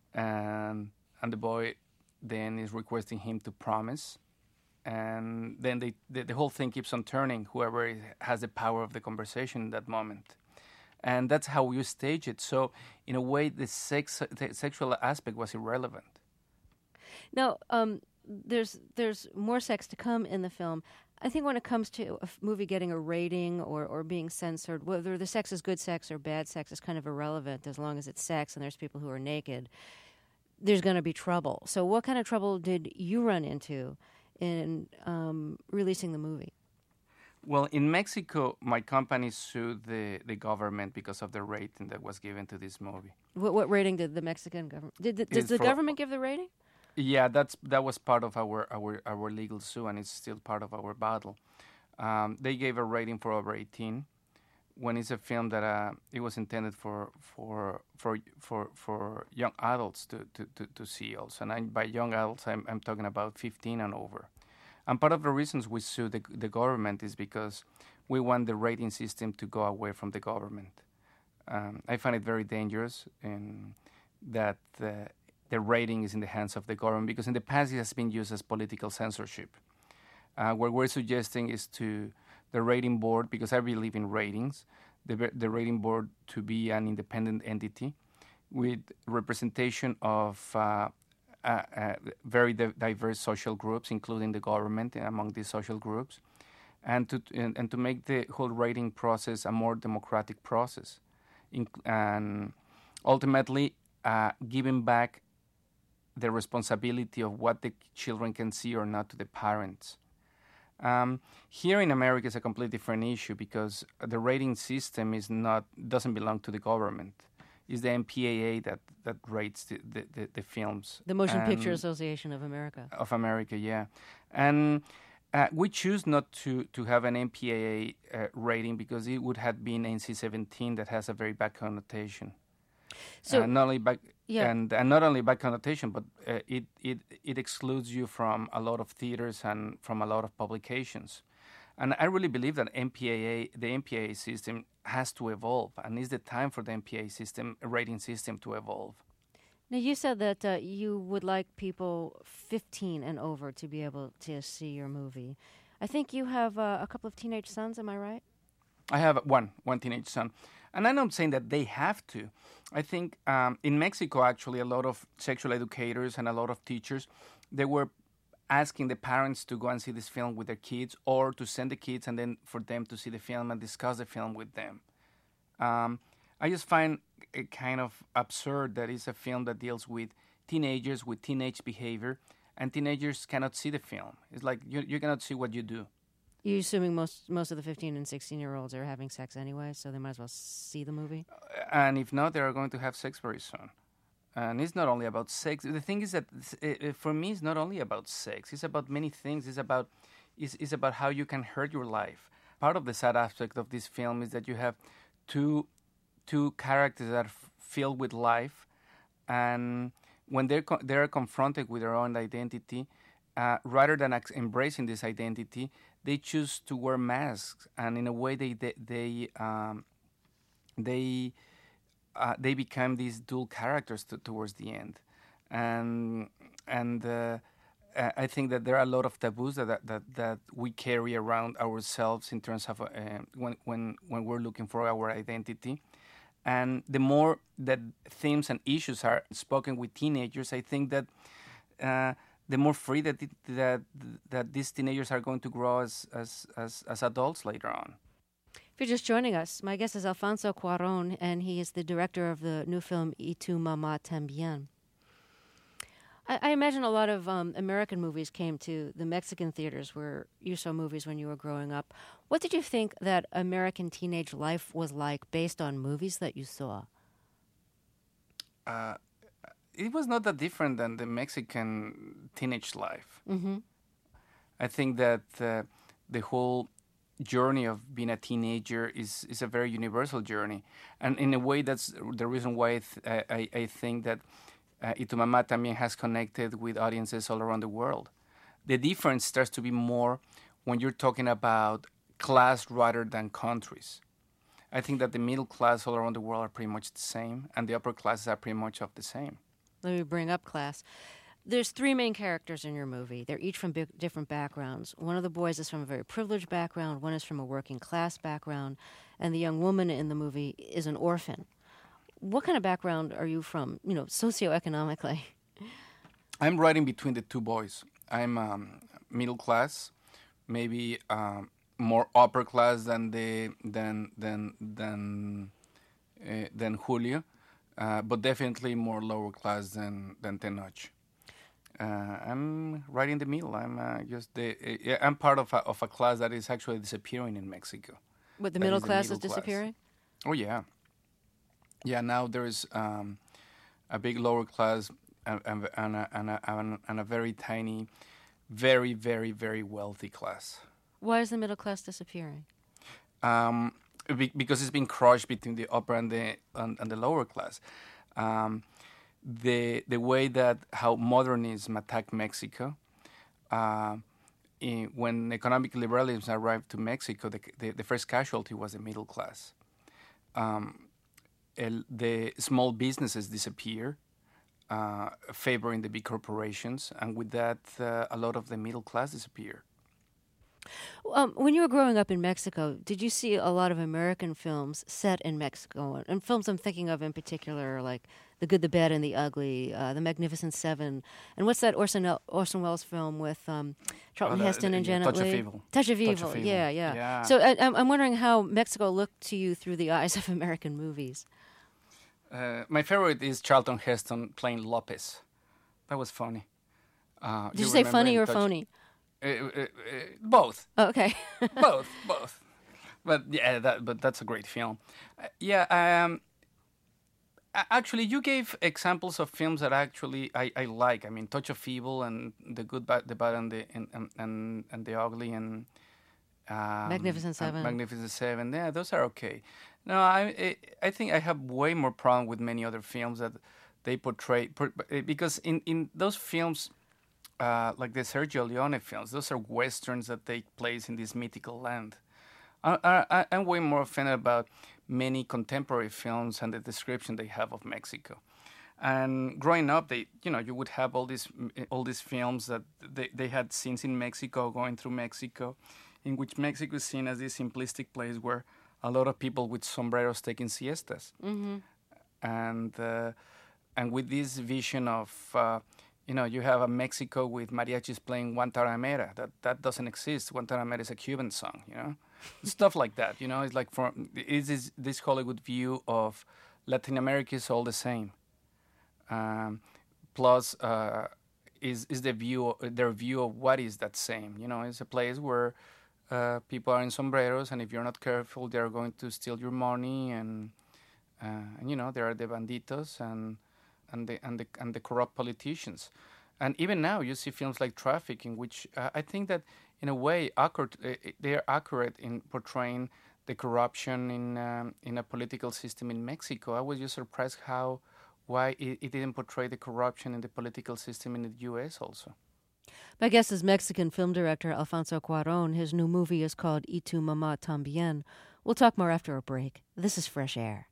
and and the boy then is requesting him to promise. And then they, the, the whole thing keeps on turning, whoever has the power of the conversation in that moment. And that's how you stage it. So, in a way, the, sex, the sexual aspect was irrelevant. Now, um, there's there's more sex to come in the film. I think when it comes to a f- movie getting a rating or, or being censored, whether the sex is good sex or bad sex is kind of irrelevant as long as it's sex and there's people who are naked. There's going to be trouble. So what kind of trouble did you run into in um, releasing the movie? Well, in Mexico, my company sued the, the government because of the rating that was given to this movie. What, what rating did the Mexican government? Did the, does the for, government give the rating? Yeah, that's that was part of our our, our legal sue, and it's still part of our battle. Um, they gave a rating for over eighteen, when it's a film that uh, it was intended for for for for, for young adults to, to, to, to see also. And I, by young adults, I'm, I'm talking about fifteen and over. And part of the reasons we sue the, the government is because we want the rating system to go away from the government. Um, I find it very dangerous in that uh, the rating is in the hands of the government, because in the past it has been used as political censorship. Uh, what we're suggesting is to the rating board, because I believe in ratings, the, the rating board to be an independent entity with representation of uh, uh, uh, very di- diverse social groups, including the government among these social groups, and to and, and to make the whole rating process a more democratic process, in, and ultimately uh, giving back the responsibility of what the children can see or not to the parents. Um, here in America, it's a completely different issue, because the rating system is not doesn't belong to the government. It's the M P A A that, that rates the, the, the, the films. The Motion and Picture Association of America. Of America, yeah. And uh, we choose not to, to have an M P A A uh, rating because it would have been N C seventeen that has a very bad connotation. So uh, not only bad, yeah. and, and not only bad connotation, but uh, it, it it excludes you from a lot of theaters and from a lot of publications. And I really believe that M P A A, the M P A A system has to evolve, and it's the time for the M P A A system, rating system, to evolve. Now, you said that uh, you would like people fifteen and over to be able to see your movie. I think you have uh, a couple of teenage sons, am I right? I have one, one teenage son. And I'm not saying that they have to. I think um, in Mexico, actually, a lot of sexual educators and a lot of teachers, they were asking the parents to go and see this film with their kids or to send the kids and then for them to see the film and discuss the film with them. Um, I just find it kind of absurd that it's a film that deals with teenagers, with teenage behavior, and teenagers cannot see the film. It's like you, you cannot see what you do. You're assuming most most of the fifteen and sixteen-year-olds are having sex anyway, so they might as well see the movie? And if not, they are going to have sex very soon. And it's not only about sex. The thing is that it, for me, it's not only about sex. It's about many things. It's about, it's, it's about how you can hurt your life. Part of the sad aspect of this film is that you have two two characters that are f- filled with life, and when they're co- they're confronted with their own identity, uh, rather than ex- embracing this identity, they choose to wear masks, and in a way, they they they um, they, uh, they become these dual characters to, towards the end, and and uh, I think that there are a lot of taboos that that that we carry around ourselves in terms of uh, when when when we're looking for our identity. And the more that themes and issues are spoken with teenagers, I think that uh, the more free that it, that that these teenagers are going to grow as, as as as adults later on. If you're just joining us, my guest is Alfonso Cuarón, and he is the director of the new film Y Tu Mamá También. I, I imagine a lot of um, American movies came to the Mexican theaters where you saw movies when you were growing up. What did you think that American teenage life was like based on movies that you saw? Uh, it was not that different than the Mexican teenage life. Mm-hmm. I think that uh, the whole journey of being a teenager is, is a very universal journey. And in a way, that's the reason why I, th- I, I think that uh, Y Tu Mamá También has connected with audiences all around the world. The difference starts to be more when you're talking about class rather than countries. I think that the middle class all around the world are pretty much the same, and the upper classes are pretty much of the same. Let me bring up class. There's three main characters in your movie. They're each from big, different backgrounds. One of the boys is from a very privileged background, one is from a working class background, and the young woman in the movie is an orphan. What kind of background are you from, you know, socioeconomically? I'm right in between the two boys. I'm um, middle class, maybe um, more upper class than the than than than uh, than Julio, uh, but definitely more lower class than than Tenoch. Uh, I'm right in the middle. I'm uh, just the uh, I'm part of a, of a class that is actually disappearing in Mexico. What, the middle class is disappearing? Oh yeah, yeah. Now there is um, a big lower class and, and, and, a, and, a, and a very tiny, very very very wealthy class. Why is the middle class disappearing? Um, be, because it's been crushed between the upper and the and, and the lower class. Um, the the way that how modernism attacked Mexico, uh, in, when economic liberalism arrived to Mexico, the, the, the first casualty was the middle class. Um, el, the small businesses disappear, uh, favoring the big corporations, and with that, uh, a lot of the middle class disappear. Um, when you were growing up in Mexico, did you see a lot of American films set in Mexico? And films I'm thinking of in particular, like The Good, the Bad, and the Ugly, uh, The Magnificent Seven, and what's that Orson, Orson Welles film with um, Charlton oh, the, Heston and yeah, Janet Touch Leigh? Of Evil. Touch of Evil. Touch of Evil. Yeah, yeah, yeah. So I, I'm wondering how Mexico looked to you through the eyes of American movies. Uh, my favorite is Charlton Heston playing Lopez. That was funny. Uh, Did you, you say funny or touch- phony? Uh, uh, uh, both. Oh, okay. both, both. But yeah, that, but that's a great film. Uh, yeah. Um, actually, you gave examples of films that actually I, I like. I mean, Touch of Evil and The Good, Bad, the Bad, and the and and, and the Ugly and um, Magnificent Seven. Magnificent Seven. Yeah, those are okay. No, I I think I have way more problem with many other films that they portray because in, in those films. Uh, like the Sergio Leone films, those are westerns that take place in this mythical land. I, I, I'm way more offended about many contemporary films and the description they have of Mexico. And growing up, they, you know, you would have all these all these films that they, they had scenes in Mexico, going through Mexico, in which Mexico is seen as this simplistic place where a lot of people with sombreros taking siestas, mm-hmm. and uh, and with this vision of, uh, you know, you have a Mexico with mariachis playing Guantanamera. That that doesn't exist. Guantanamera is a Cuban song, you know, stuff like that. You know, it's like from is this this Hollywood view of Latin America is all the same. Um, plus, uh, is is the view their view of what is that same? You know, it's a place where uh, people are in sombreros, and if you're not careful, they're going to steal your money, and uh, and you know, there are the banditos and and the and the and the corrupt politicians, and even now you see films like Traffic, in which uh, I think that in a way accurate, uh, they are accurate in portraying the corruption in um, in a political system in Mexico. I was just surprised how. Why it, it didn't portray the corruption in the political system in the U S also. My guest is Mexican film director Alfonso Cuarón. His new movie is called Y Tu Mamá También. We'll talk more after a break. This is Fresh Air.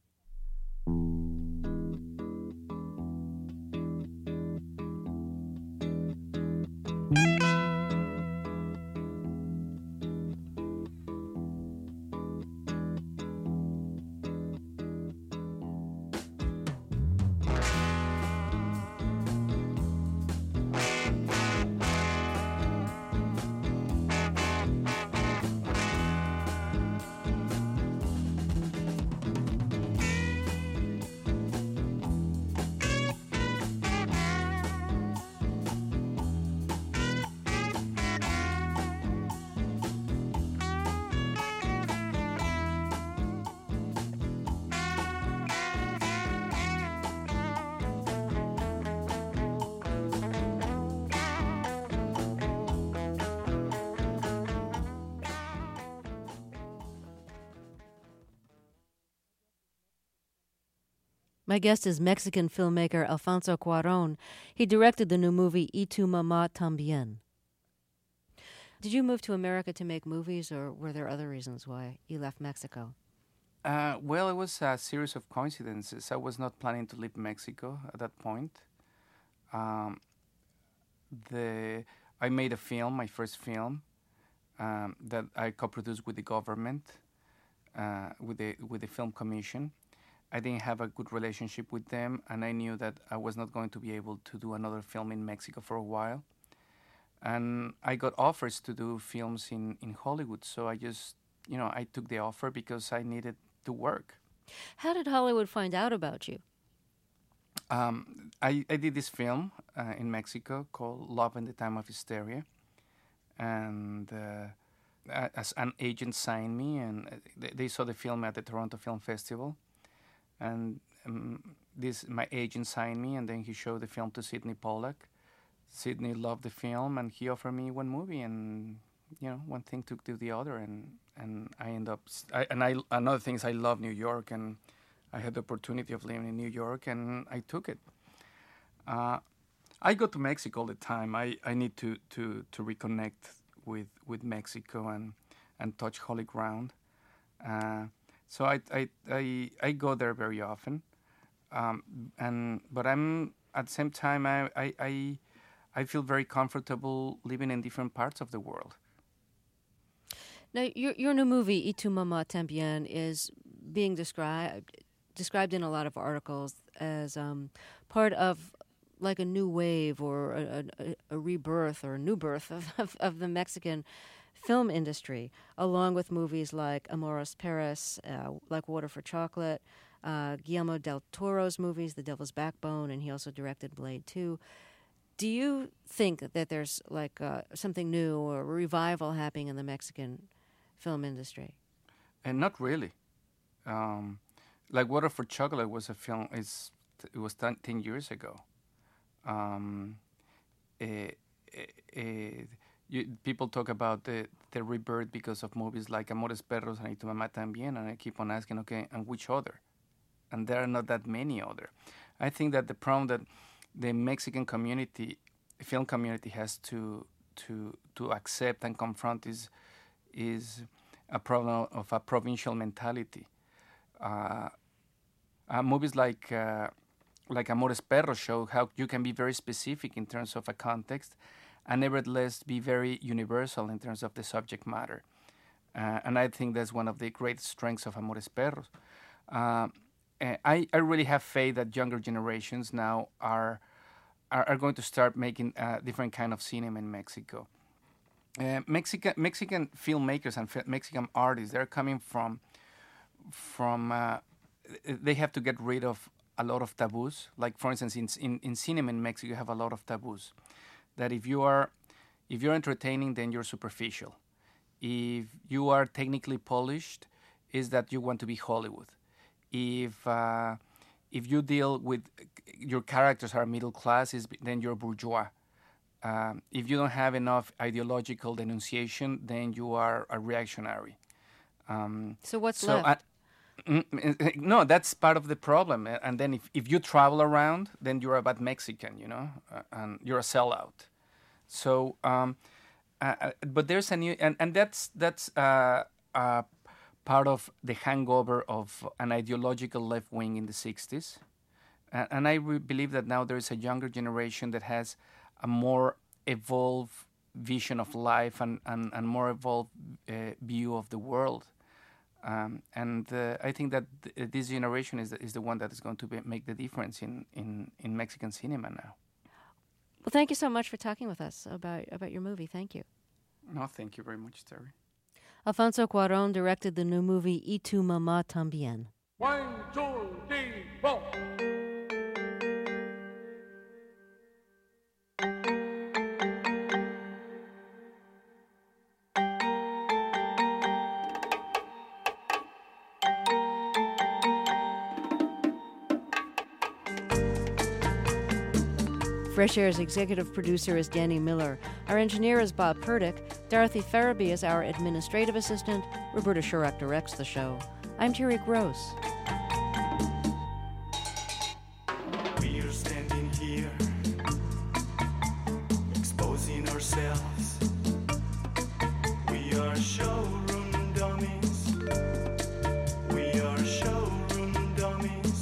My guest is Mexican filmmaker Alfonso Cuarón. He directed the new movie Y Tu Mamá También. Did you move to America to make movies, or were there other reasons why you left Mexico? Uh, well, it was a series of coincidences. I was not planning to leave Mexico at that point. Um, the I made a film, my first film, um, that I co-produced with the government, uh, with the with the Film Commission. I didn't have a good relationship with them, and I knew that I was not going to be able to do another film in Mexico for a while. And I got offers to do films in, in Hollywood, so I just, you know, I took the offer because I needed to work. How did Hollywood find out about you? Um, I, I did this film uh, in Mexico called Love in the Time of Hysteria, and uh, as an agent signed me, and they, they saw the film at the Toronto Film Festival. And um, this, my agent signed me, and then he showed the film to Sidney Pollack. Sidney loved the film, and he offered me one movie, and you know, one thing took to the other, and, and I end up. I, and I another thing is I love New York, and I had the opportunity of living in New York, and I took it. Uh, I go to Mexico all the time. I, I need to, to, to reconnect with with Mexico and and touch holy ground. Uh, So I, I I I go there very often, um, and but I'm at the same time I, I I I feel very comfortable living in different parts of the world. Now, your your new movie Y Tu Mamá También is being described described in a lot of articles as um, part of like a new wave or a, a, a rebirth or a new birth of, of, of the Mexican film industry, along with movies like Amores Perez, uh, like Water for Chocolate, uh, Guillermo del Toro's movies, The Devil's Backbone, and he also directed Blade two. Do you think that there's like uh, something new or a revival happening in the Mexican film industry? And not really. Um, like Water for Chocolate was a film. It's it was ten, ten years ago. Um, it, it, You, people talk about the, the rebirth because of movies like Amores Perros and Y Tu Mamá También, and I keep on asking, okay, and which other? And there are not that many other. I think that the problem that the Mexican community, film community, has to to to accept and confront is is a problem of a provincial mentality. Uh, uh, movies like uh, like Amores Perros show how you can be very specific in terms of a context and nevertheless be very universal in terms of the subject matter. Uh, and I think that's one of the great strengths of Amores Perros. Uh, I, I really have faith that younger generations now are are, are going to start making uh, different kind of cinema in Mexico. Uh, Mexican Mexican filmmakers and f- Mexican artists, they're coming from from uh, they have to get rid of a lot of taboos. Like for instance, in, in in cinema in Mexico, you have a lot of taboos. That if you are if you're entertaining, then you're superficial. If you are technically polished, is that you want to be Hollywood. If uh, if you deal with your characters are middle class, is then you're bourgeois. Um, if you don't have enough ideological denunciation, then you are a reactionary. Um, so what's so left? I, no, that's part of the problem. And then if, if you travel around, then you're a bad Mexican, you know, uh, and you're a sellout. So, um, uh, but there's a new, and, and that's that's uh, uh, part of the hangover of an ideological left wing in the sixties. And, and I re- believe that now there is a younger generation that has a more evolved vision of life and, and, and more evolved uh, view of the world. Um, and uh, I think that th- this generation is the, is the one that is going to be, make the difference in, in, in Mexican cinema now. Well, thank you so much for talking with us about, about your movie. Thank you. No, thank you very much, Terry. Alfonso Cuarón directed the new movie Y Tu Mamá También. One, two, three, four. Fresh Air's executive producer is Danny Miller. Our engineer is Bob Purdick. Dorothy Farabee is our administrative assistant. Roberta Shurak directs the show. I'm Terry Gross. We are standing here, exposing ourselves. We are showroom dummies. We are showroom dummies.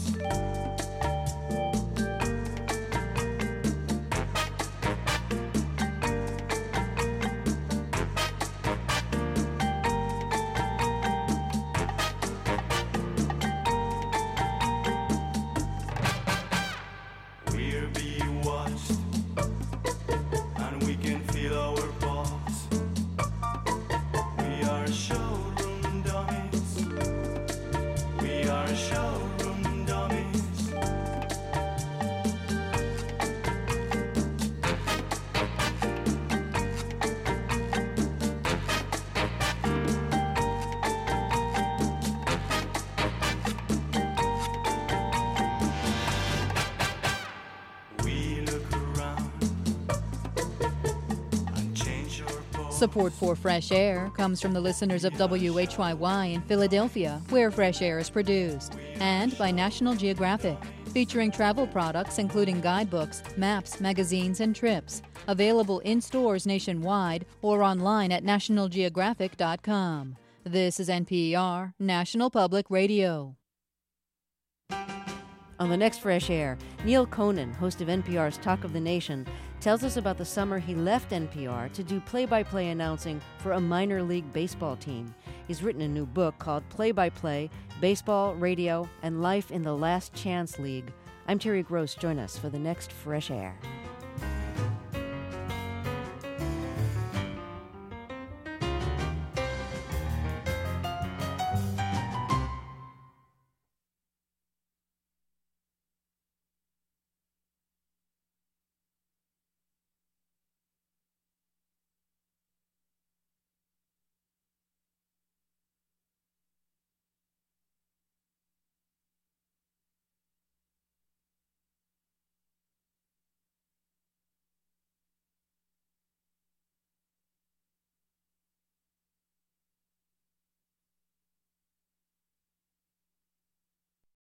Support for Fresh Air comes from the listeners of W H Y Y in Philadelphia, where Fresh Air is produced, and by National Geographic, featuring travel products including guidebooks, maps, magazines, and trips. Available in stores nationwide or online at national geographic dot com. This is N P R, National Public Radio. On the next Fresh Air, Neil Conan, host of N P R's Talk of the Nation, tells us about the summer he left N P R to do play-by-play announcing for a minor league baseball team. He's written a new book called Play-by-Play, Baseball, Radio, and Life in the Last Chance League. I'm Terry Gross. Join us for the next Fresh Air.